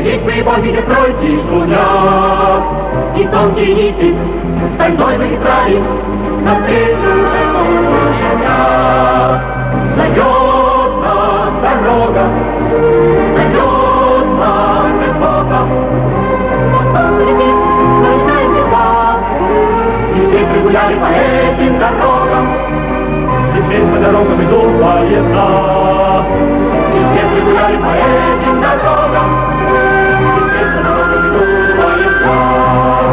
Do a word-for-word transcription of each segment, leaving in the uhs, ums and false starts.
Великие боги стройки шумят, и тонкие нити стальной магистрали навстречу летят. Зайдет нас дорога, зайдет нас эпоха, потом летит ночная звезда, и все пригуляли по этим дорогам. Теперь по дорогам идут поезда, и все пригуляли по этим дорогам. Теперь по дорогам идут поезда.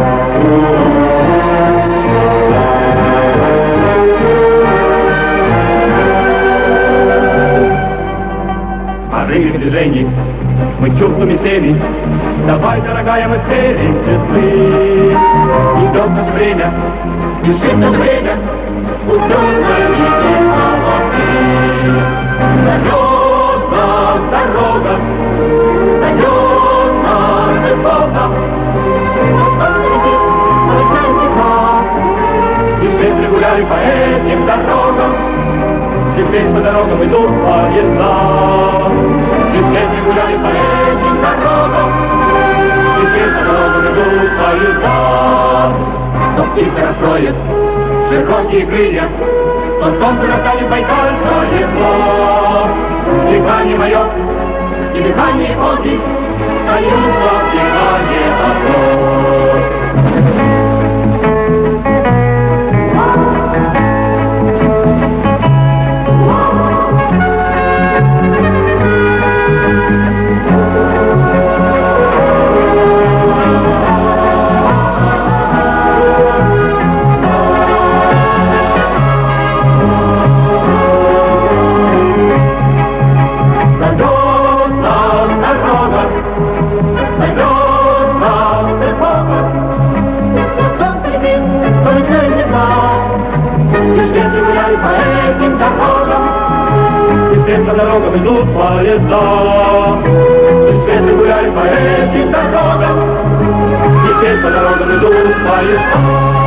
Порыве движений мы чувствами всеми. Давай, дорогая, мы сверим часы. Идет наше время, спешит наше время, устроенное видим полосы. Зовет нас дорога, зовет нас эпоха, потом летит ночная звезда, и все пригуляли по этим дорогам. Теперь по дорогам идут поезда, и все пригуляли по этим дорогам. Теперь по дорогам идут поезда. Но птица расстроит широкие крылья, то солнце настанет байкальское дно. Дыхание мое и дыхание Волги сольются в дыхание одно. Теперь по дорогам идут поезда, и светлые гуляли по этим дорогам. Теперь по дорогам идут поезда.